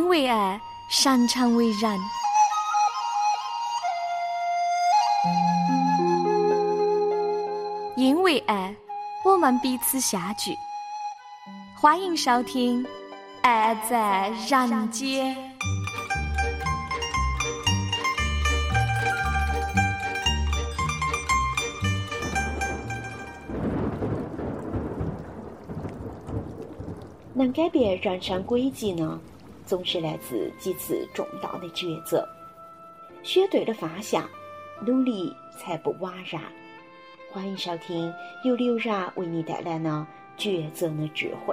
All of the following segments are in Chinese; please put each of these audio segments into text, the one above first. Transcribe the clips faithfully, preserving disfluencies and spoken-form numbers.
为爱，擅长为人。因为爱，我们彼此相聚。欢迎收听《爱在人间》。 能改变人生轨迹呢，总是来自几次重大的抉择。选对了方向，努力才不枉然。欢迎收听由刘然为你带来的抉择的智慧。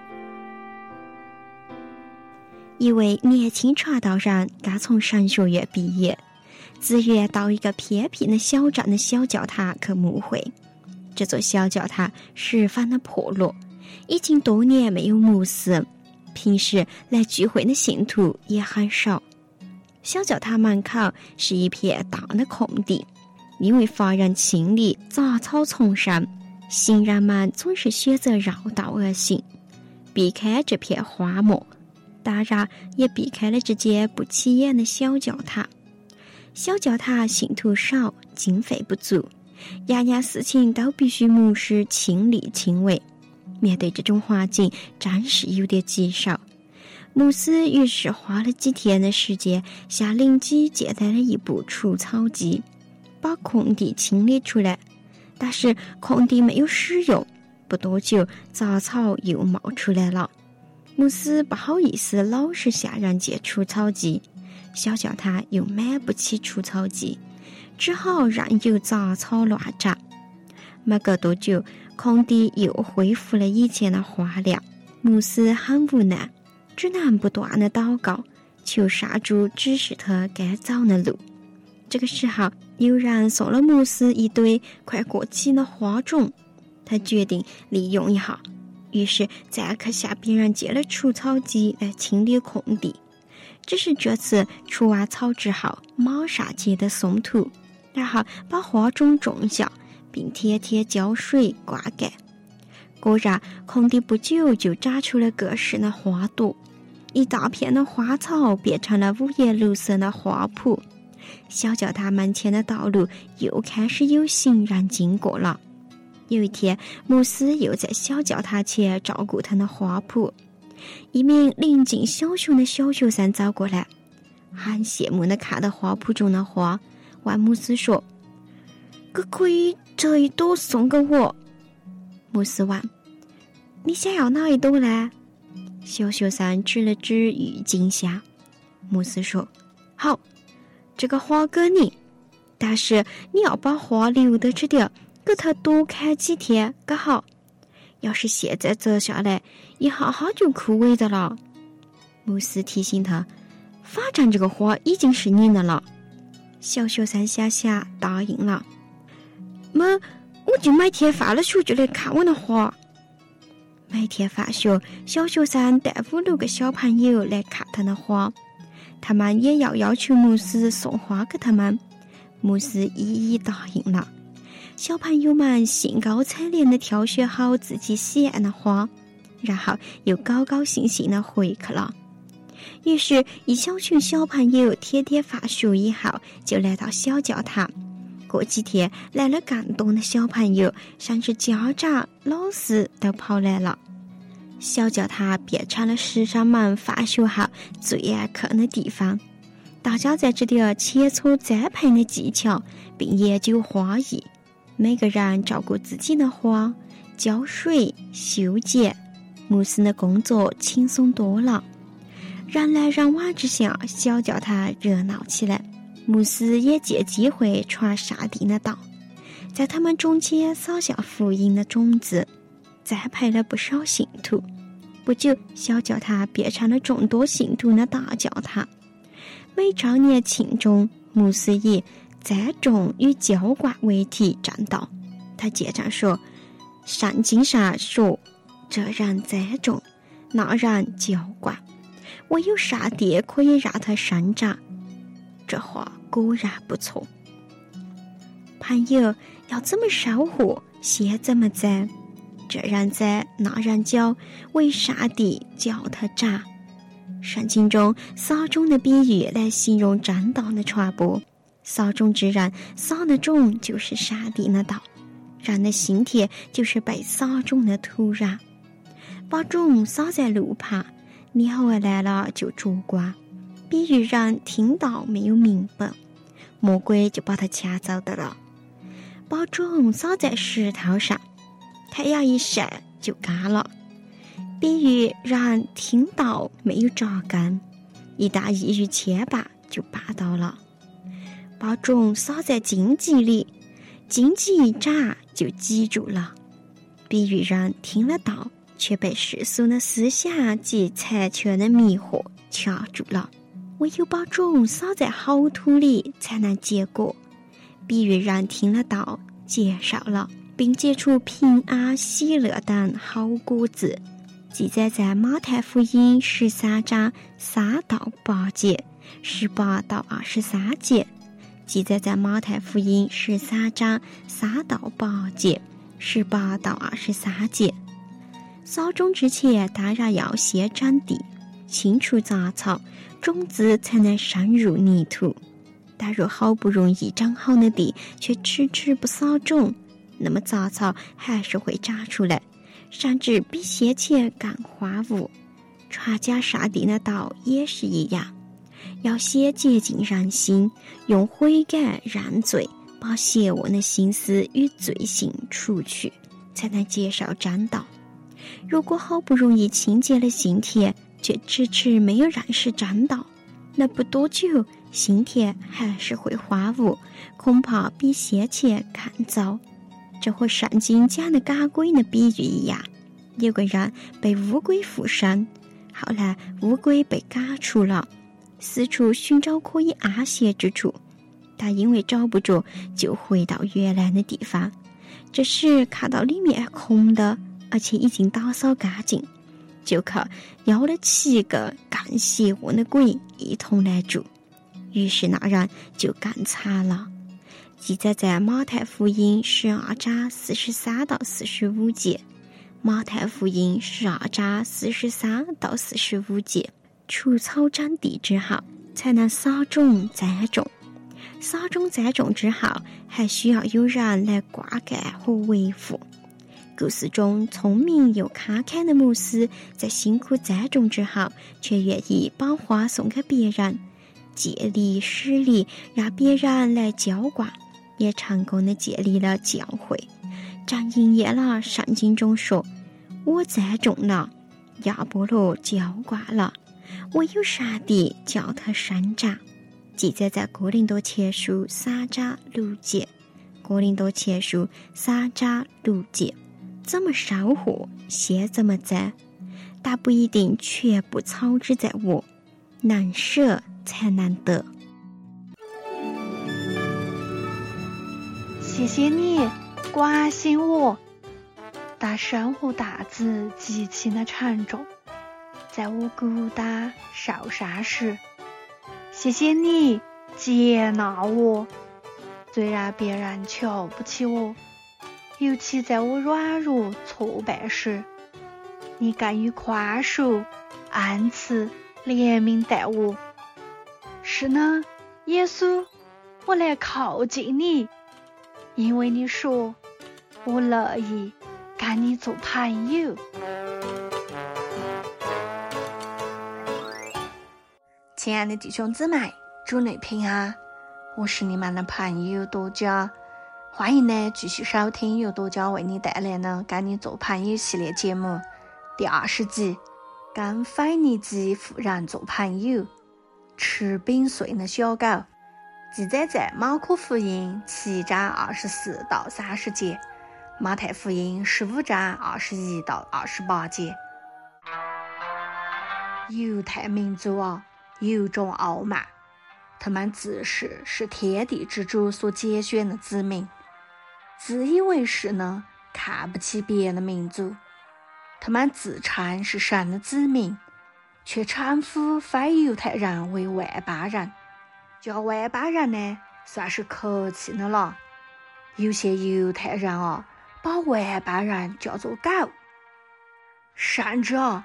一位年轻传道人刚从神学院毕业，自愿到一个偏僻的小镇的小教堂去牧会。这座小教堂十分的破落，已经多年没有牧师，平时来聚会的信徒也很少。小教堂门口是一片大的空地，因为乏人清理，杂草丛生，行人们总是选择绕道而行，避开这片荒漠，当然也避开了这间不起眼的小教堂。小教堂信徒少，经费不足，样样事情都必须牧师亲力亲为。面对这种环境，真是有点棘手。牧师于是花了几天的时间，向邻居借贷了一部除草机，把空地清理出来。但是空地没有使用，不多久杂草又冒出来了。牧师不好意思老是向人借除草机，小教堂又买不起除草机，只好任由杂草乱长。没过多久，空地又恢复了以前的花亮。牧师很无奈，只能不断的祷告，求上主指示他该走的路。这个时候，有人送了牧师一堆快过期的花种，他决定利用一下，于是再去向别人借了除草机来清理空地。只是这次除完草之后，马上接着松土，然后把花种种下，并天天浇水灌溉。果然，空地不久就长出了各式的花朵，一大片的花草变成了五颜六色的花圃。小教堂门前的道路又开始有行人经过了。有一天，牧师又在小教堂前照顾他的花圃，一名临近小学的小学生走过来，很羡慕地看到花圃中的花，问牧师说：“可可以这一朵送给我？”牧师问：“你想要哪一朵呢？”小学生指了指郁金香。牧师说：“好，这个花给你，但是你要把花留到这点，给它多开几天，可好？要是现在折下来，一哈哈就枯萎的了。”牧师提醒他：“反正这个花已经是你的了。”小学生想想答应了。么，我就每天放了学就来看我的花。每天放学，小学生带五六个小朋友来看他的花，他们也要要求牧师送花给他们。牧师一一答应了。小朋友们兴高采烈地挑选好自己喜爱的花，然后又高高兴兴地回去了。于是，一小群小朋友天天放学以后就来到小教堂。过几天，来了更多的小朋友，甚至家长、老师都跑来了。小教堂变成了师生们放学后最爱去的地方。大家在这里切磋栽培的技巧，并研究花艺。每个人照顾自己的花，浇水、修剪。牧师的工作轻松多了。人来人往之下，小教堂热闹起来。牧师也借机会传上帝的道，在他们中间撒下福音的种子，栽培了不少信徒。不久，小教堂变成了众多信徒的大教堂。每周年庆中，牧师以栽种与浇灌为题讲道。他接着说：“圣经上说，这人栽种，那人浇灌，唯有上帝可以让它生长。”这话果然不错。朋友，要怎么收获，先怎么栽。这人栽，那人浇，为上帝叫他长。 圣经中撒种的比喻来形容真道的传播。撒种之人撒的种就是上帝的道，人的心田就是被撒种的土壤。把种撒在路旁，鸟儿来了就捉瓜，比喻人听到没有明白，魔鬼就把它抢走的了。把种撒在石头上，太阳一晒就干了，比喻人听到没有扎根，一旦一遇牵绊就绊倒了。把种撒在荆棘里，荆棘一长就挤住了，比喻人听了道却被世俗的思想及财权的迷惑掐住了。唯有把种撒在好土里才能结果，比喻人听了道接受了，并结出平安喜乐等好果子。记载在马太福音十三章三到八节，十八到二十三节。记载在马太福音十三章三到八节，十八到二十三节。撒种之前当然要先整地，清除杂草，种子才能深入泥土。但若好不容易长好的地却迟迟不撒种，那么杂草还是会长出来，甚至比先前更荒芜。传讲上帝的道也是一样，要先洁净人心，用悔改认罪，把邪恶的心思与罪行除去，才能接受真道。如果好不容易清洁了心田，却迟迟没有认识真道，那不多久心田还是会荒芜，恐怕比先前更糟。这和圣经讲的赶鬼的比喻一样，有个人被乌龟附身，后来乌龟被赶出了，四处寻找可以安歇之处，但因为找不着，就回到原来的地方。这时看到里面空的，而且已经打扫干净，就可邀了七个更邪恶的鬼一同来住。于是那人就更惨了。记载在马太福音十二章四十三到四十五节。马太福音十二章四十三到四十五节。除草整地之后，才能撒种栽种。撒种栽种之后，还需要有人来灌溉和维护。故事中聪明又慷慨的牧师，在辛苦栽种之后，却愿意把花送给别人，借力使力，让别人来浇灌，也成功的建立了教会。正应验了圣经中说：我栽种了，亚波罗浇灌了，唯有上帝叫他生长。记载在哥林多前书三章六节。哥林多前书三章六节。怎么收获，先怎么栽，但不一定全部草植在我，能舍才能得。 谢谢你关心我，但生活担子极其的沉重，在我孤单受伤时，谢谢你接纳我，虽然别人瞧不起我，尤其在我软弱挫败时，你敢于宽恕、恩慈、怜悯待我。是呢，耶稣，我来靠近你，因为你说我乐意跟你做朋友。亲爱的弟兄姊妹，主内平安，我是你们的朋友多佳。欢迎呢继续收听由多佳为你带来的跟你做朋友系列节目第二十集，跟腓尼基妇人做朋友，吃饼碎的小狗。记载在马可福音七章二十四到三十节，马太福音十五章二十一到二十八节。犹太民族啊，有种傲慢，他们自视是天地之主所拣选的子民，自以为是呢，看不起别的民族。他们自称是神的子民，却称呼非犹太人为外邦人，叫外邦人呢算是客气的了。有些犹太人啊，把外邦人叫做狗，甚至啊，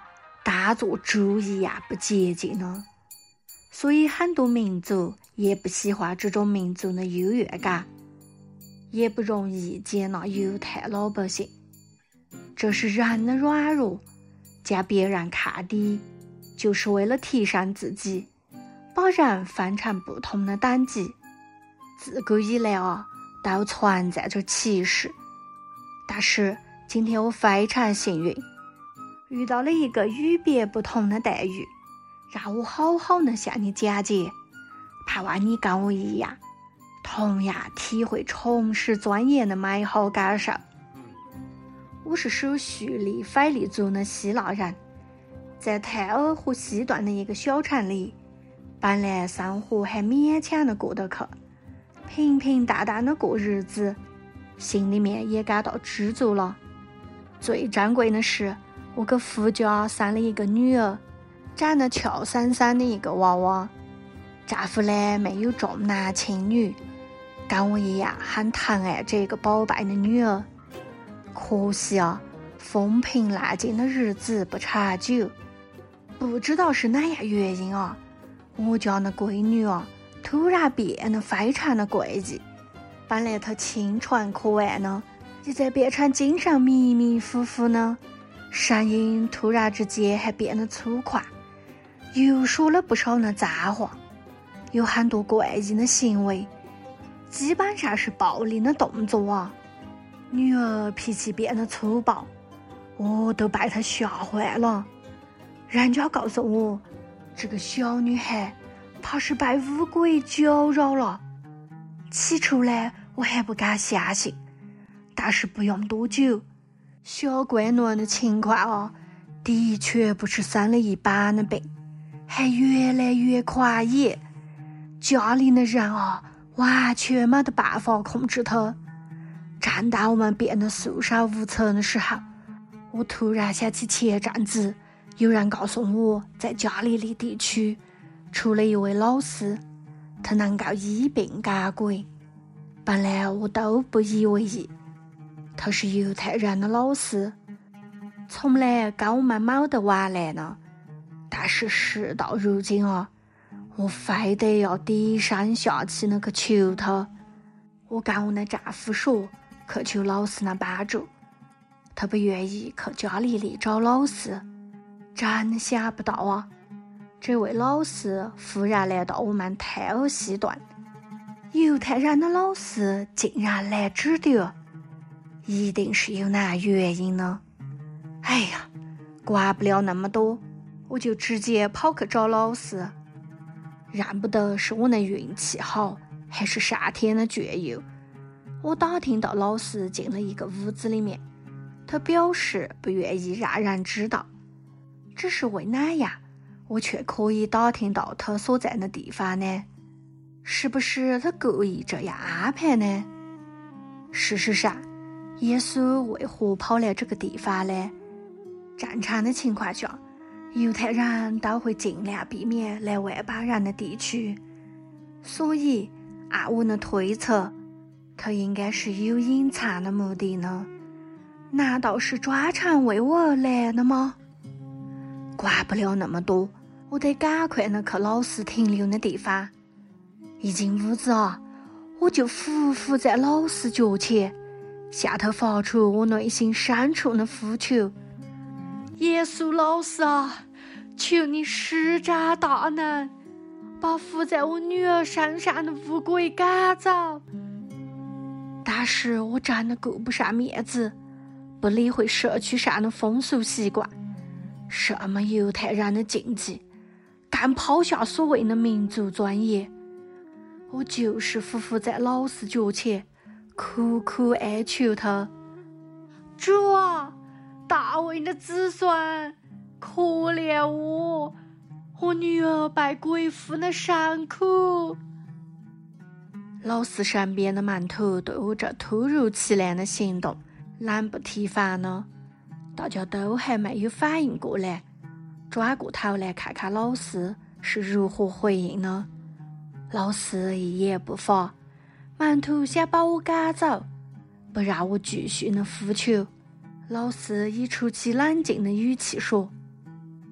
大作主义呀不接近呢，所以很多民族也不喜欢这种民族的优越感，也不容易接纳犹太老百姓。这是人的软弱，将别人看低，就是为了提升自己，把人分成不同的等级。自古以来啊，都存在着歧视。但是今天我非常幸运，遇到了一个与别不同的待遇，让我好好的向你讲解，盼望你跟我一样，同样体会从事钻研的美好感受。我是属叙利腓力族的希腊人，在泰尔河西段的一个小城里，本来生活还勉强的过得去，平平淡淡的过日子，心里面也感到知足了。最珍贵的是，我给夫家生了一个女儿，长得俏生生的一个娃娃。丈夫呢没有重男轻女，跟我一样很疼爱这个宝贝的女儿。可惜啊，风平浪静的日子不长久，不知道是哪样原因啊，我家的闺女啊突然变得非常的诡异，本来她清纯可爱呢，现在变成精神迷迷糊糊呢，声音突然之间还变得粗犷，又说了不少的脏话，有很多怪异的行为，基本上是暴力的动作啊。女儿脾气变得粗暴，我都被她吓坏了。人家告诉我，这个小女孩怕是被乌龟搅扰了。起初呢，我还不敢相信，但是不用多久，小闺女的情况啊，的确不是生了一般的病，还越来越狂野。家里的人啊，完全没得办法控制她。正当我们变得束手无策的时候，我突然想起前阵子有人告诉我，在加利利地区出了一位老师，他能够医病赶鬼。本来我都不以为意，他是犹太人的老师，从来跟我们没得往来呢。但是事到如今啊，我非得要低声下气的去求他。我跟我的丈夫说，渴求老师的帮助，他不愿意去加利利找老师。真的想不到啊，这位老师忽然来到我们泰尔西段，犹太人的老师竟然来指导，一定是有哪原因呢？哎呀，管不了那么多，我就直接跑去找老师。认不得是我的运气好，还是上天的眷佑。我打听到老师进了一个屋子里面，他表示不愿意让人知道。只是为哪样，我却可以打听到他所在的地方呢？是不是他故意这样安排呢？事实上，耶稣为何跑来这个地方呢？正常的情况下，犹太人都会尽量避免来外邦人的地区，所以按我的推测，他应该是有隐藏的目的呢。难道是专程为我而来的吗？管不了那么多，我得赶快的去老师停留的地方。一进屋子啊，我就伏伏在老师脚前，向他发出我内心深处的呼求：耶稣老师啊，求你施展大能，把附在我女儿身上的乌龟赶走。但是我真的顾不上面子，不理会社区上的风俗习惯，什么犹太人的禁忌，更抛下所谓的民族尊严。我就是伏伏在老师脚前，苦苦哀求他：主啊，大卫的子孙，可怜我，我女儿被鬼附的伤苦。老师身边的门徒对我这突如其来的行动冷不提防呢，大家都还没有反应过来，转过头来看看老师是如何回应呢。老师一言不发，门徒想把我赶走，不让我继续的呼求。老师以出奇冷静的语气说：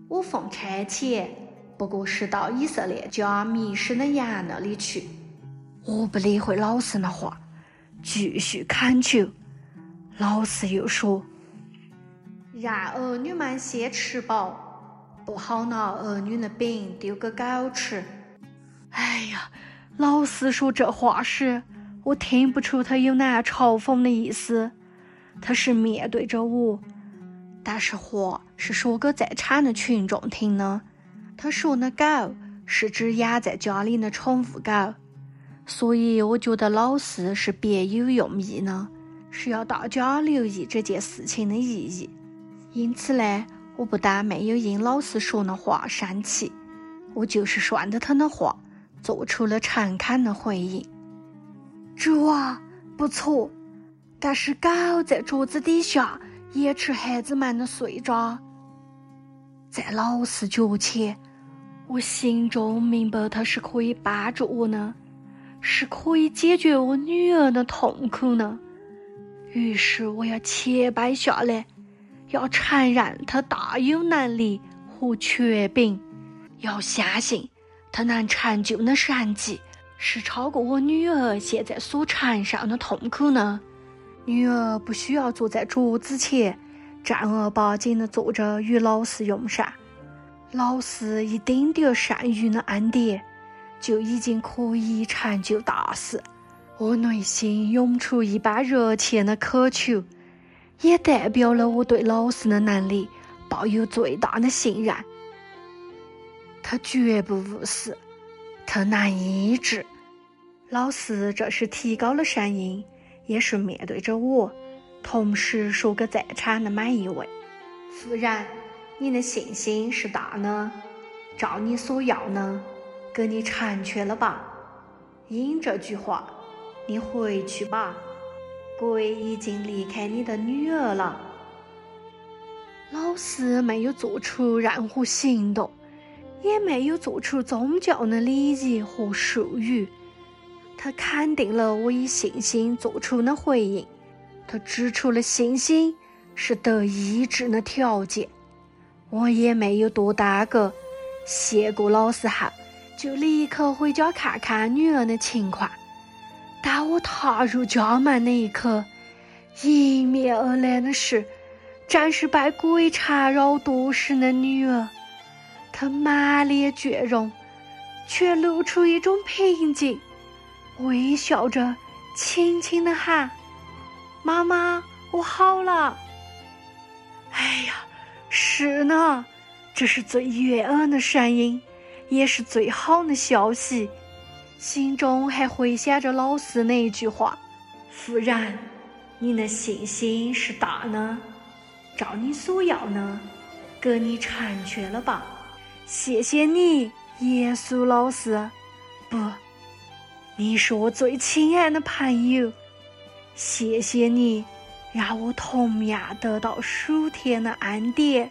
我奉差遣，不过是到以色列家迷失的羊那里去。我不理会老师的话，继续恳求。老师又说，让儿女们先吃饱，不好拿儿女的饼丢给狗吃。哎呀，老师说这话时，我听不出他有哪嘲讽的意思，他是面对着我，但是话是说给在场的群众听呢。他说的狗是指养在家里的宠物狗，所以我觉得老师是别有用意呢，是要大家留意这件事情的意义。因此呢，我不但没有因老师说的话生气，我就是顺着他的话做出了诚恳的回应。这啊，不错，但是狗在桌子底下也吃孩子们的碎渣。在老师脚前，我心中明白他是可以帮助我呢，是可以解决我女儿的痛苦呢。于是我要谦卑下来，要承认他大有能力和权柄，要相信他能成就的神迹是超过我女儿现在所承受的痛苦呢。女儿不需要坐在桌子前正儿八经地坐着与老师用膳，老师一丁点剩余的恩典就已经可以成就大事。我内心涌出一般热切的渴求，也代表了我对老师的能力抱有最大的信任。他绝不误事，他能医治。老师这时提高了声音，也是面对着我，同时说给在场的每一位，夫人，你的信心是大呢，照你所要呢，给你成全了吧。因这句话，你回去吧，鬼已经离开你的女儿了。老师没有做出任何行动，也没有做出宗教的礼仪和术语，他肯定了我以信心做出的回应，他指出了信心是得医治的条件。我也没有多耽搁，谢过老师后就立刻回家看看女儿的情况。当我踏入家门那一刻，迎面而来的是正是被鬼缠绕多时的女儿。她满脸倦容，却露出一种平静，微笑着轻轻地喊，妈妈，我好了。哎呀，是呢，这是最悦耳的声音，也是最好的消息。心中还回想着老师那一句话，夫人，你的信心是大呢，照你所要呢，给你成全了吧。谢谢你，耶稣老师。不，你是我最亲爱的朋友。谢谢你，让我同样得到属天的恩典。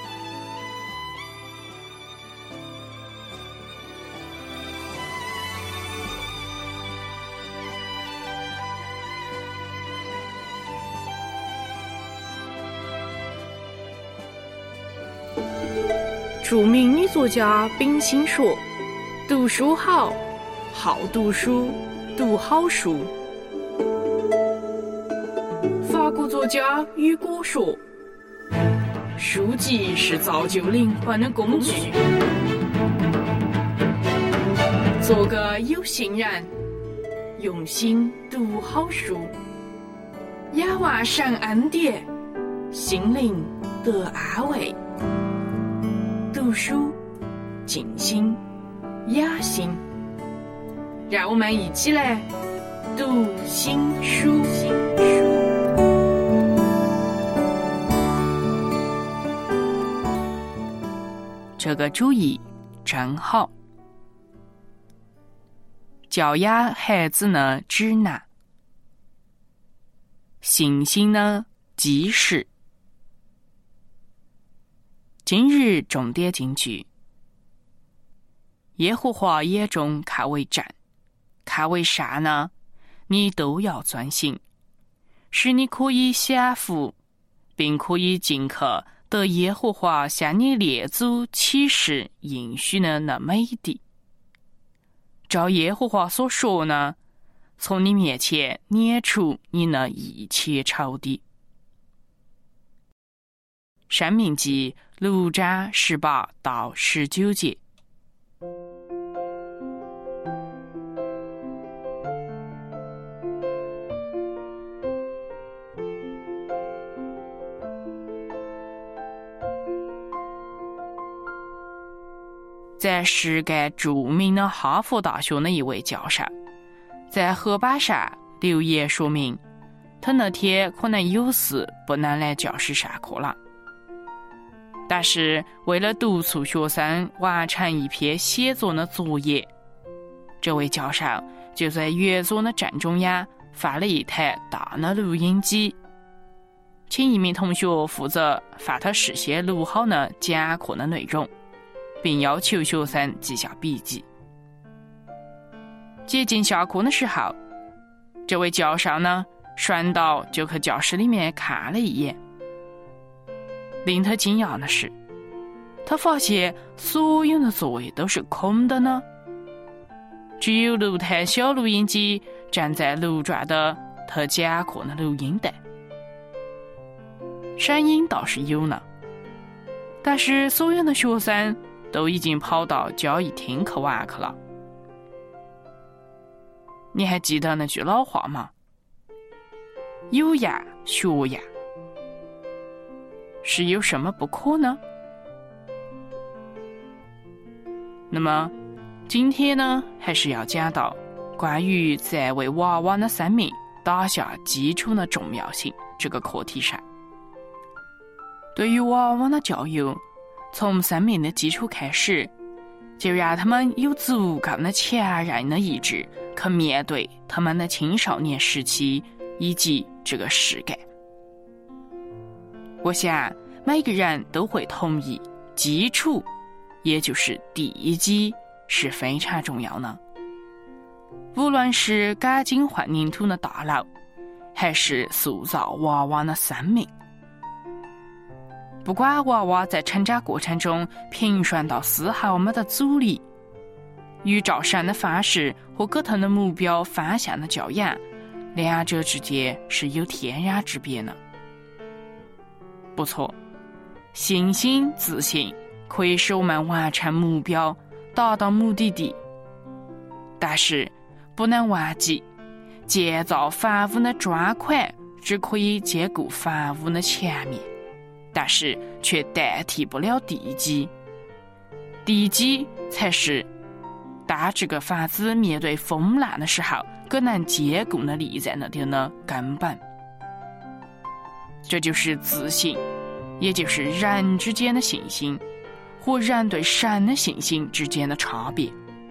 著名女作家冰心说，读书好，好读书，读好书。法国作家雨果说，书籍是造就灵魂的工具。做个有心人，用心读好书，仰望神恩典，心灵得安慰。读书静心雅心，让我们一起来读心书。这个主意真好。教养孩子的指南，信心的基石。今日重点金句：耶和华眼中看为正，看为善呢，你都要遵行，使你可以享福，并可以进去得耶和华向你列祖起誓应许的那美地。照耶和华所说呢，从你面前撵除你那一切仇敌。申命记六章十八到十九节。在世界著名的哈佛大学的一位教授，在黑板上留言说明，他那天可能有事不能来教室上课了，但是为了督促学生完成一篇写作的作业，这位教授就在圆桌的正中央放了一台大的录音机，请一名同学负责把他事先录好的讲课的内容，并要求学生记下笔记。接近下课的时候，这位教授呢顺道就去教室里面看了一眼。令他惊讶的是，他发现所有的座位都是空的呢，只有六台小录音机站在路转的他讲课的录音带。声音倒是有呢，但是所有的学生都已经跑到交易厅去玩去了。你还记得那句老话吗？有样学样，是有什么不可呢？那么今天呢，还是要讲到关于在为娃娃的生命打下基础的重要性这个课题上。对于娃娃的教育，从生命的基础开始，就让他们有足够的强韧的意志去面对他们的青少年时期以及这个世界。我想每个人都会同意，基础也就是地基是非常重要的。无论是赶紧混凝土的大楼，还是塑造娃娃的生命，不管娃娃在成长过程中平顺到丝毫没得阻力，与照神的方式和给他的目标方向的教养，两者之间是有天壤之别的。不错，信心自信可以使我们完成目标，达到目的地，但是不能忘记，建造房屋的砖块只可以兼顾房屋的墙面，但是却代替不了地基。地基才是当这个房子面对风浪的时候更能坚固的立在那里的根本。这就是自信，也就是人之间的信心和人对神的信心之间的差别。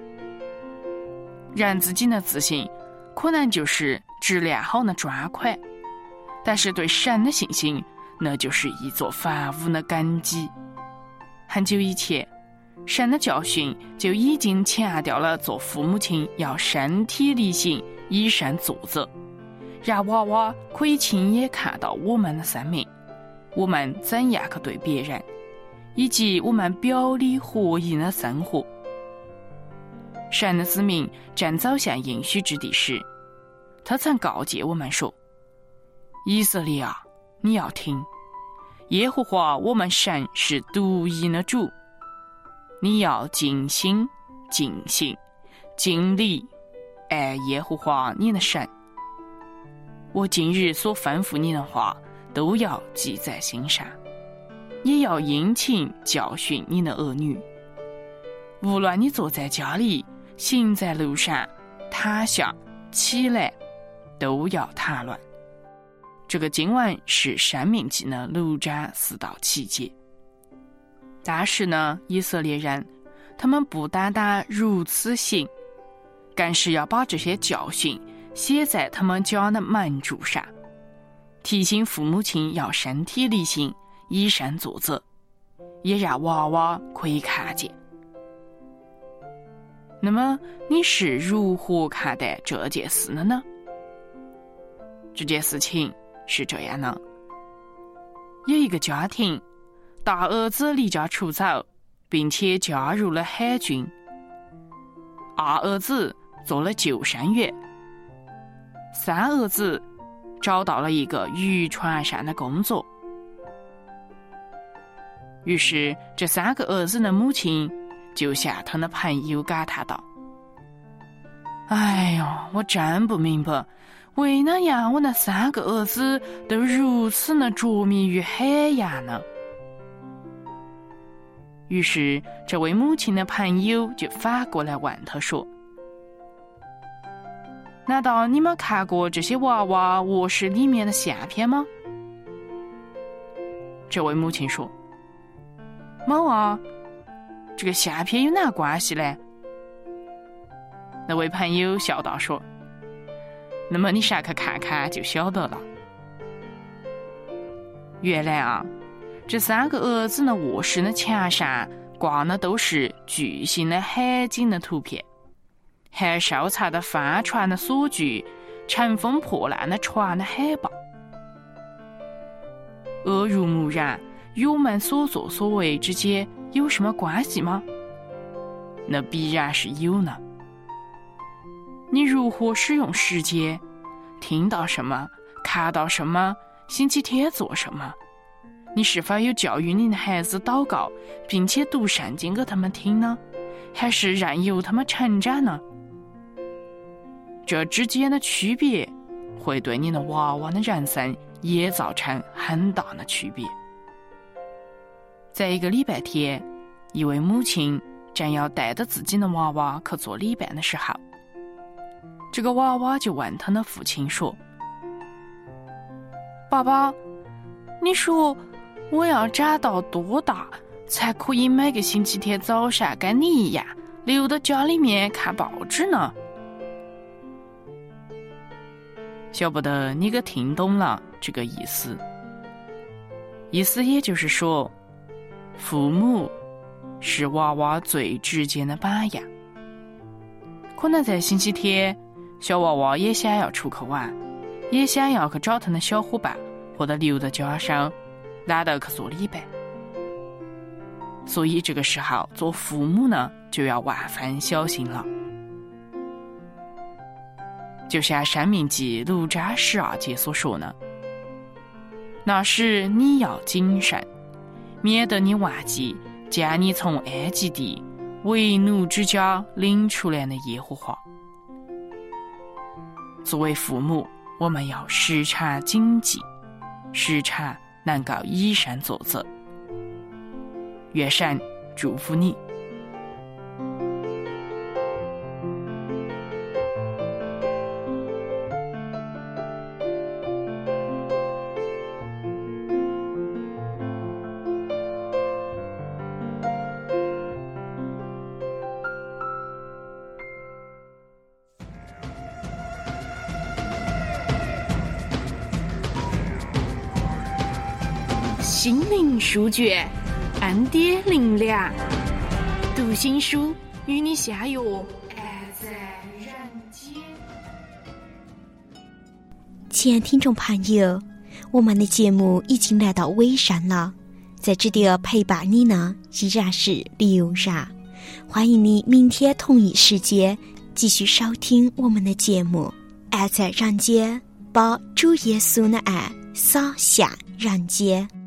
人自己的自信可能就是质量好的砖块，但是对神的信心，那就是一座房屋的根基。很久以前，神的教训就已经强调了做父母亲要身体力行，以身作则，让娃娃可以亲眼看到我们的生命，我们怎样去对别人，以及我们表里合一的生活。神的子民正走向应许之地时，他曾告诫我们说：以色列啊，你要听，耶和华我们神是独一的主，你要尽心尽性尽力爱耶和华你的神。我今日所吩咐你的话都要记在心上，也要殷勤教训你的儿女。无论你坐在家里，行在路上，躺下起来，都要谈论。这个经文是申命记的六章四到七节。当时呢，以色列人他们不单单如此行，更是要把这些教训写在他们家的门柱上，提醒父母亲要身体力行，以身作则，也让娃娃可以看见。那么你是如何看待这件事的呢？这件事情是这样的，有一个家庭， 大儿子离家出走，并且加入了海军。二儿子做了救生员，三儿子找到了一个渔船上的工作。于是这三个儿子的母亲就向他的朋友感叹道：哎呦，我真不明白，为哪样我那三个儿子都如此的着迷于海洋呢？于是这位母亲的朋友就反过来问他说：难道你们看过这些娃娃卧室里面的相片吗？这位母亲说：没啊，这个相片有哪关系呢？那位朋友笑道说：那么你上去看看就晓得了。原来啊，这三个儿子的卧室的墙上挂的都是巨型的海景的图片，还烧残的帆船的锁具，乘风破浪的船的海报。耳濡目染与我们所作所为之间有什么关系吗？那必然是有呢。你如何使用时间，听到什么，看到什么，星期天做什么？你是否有教育你的孩子祷告，并且读圣经给他们听呢？还是任由他们成长呢？这之间的区别会对你的娃娃的人生也造成很大的区别。在一个礼拜天，一位母亲正要带着自己的娃娃去做礼拜的时候，这个娃娃就问他的父亲说：爸爸，你说我要长到多大才可以每个星期天早上跟你一样留到家里面看报纸呢？晓不得你给听懂了这个意思。意思也就是说，父母是娃娃最直接的榜样。可能在星期天，小娃娃也想要出去玩，也想要去找他的小伙伴，或者留在家上，懒得去做礼拜。所以这个时候做父母呢，就要万分小心了。就像《申命记》六章十二节所说呢：那时你要谨慎，免得你忘记将你从埃及地为奴之家领出来的耶和华。作为父母，我们要时常谨记，时常能够以身作则。愿神祝福你。心灵书卷，恩典灵粮，读心书与你相约爱在人间。 亲爱的听众朋友，我们的节目已经来到尾声了，在这里陪伴你呢依然是刘然，欢迎你明天同一时间继续收听我们的节目。爱在人间，把主耶稣的爱洒向人间。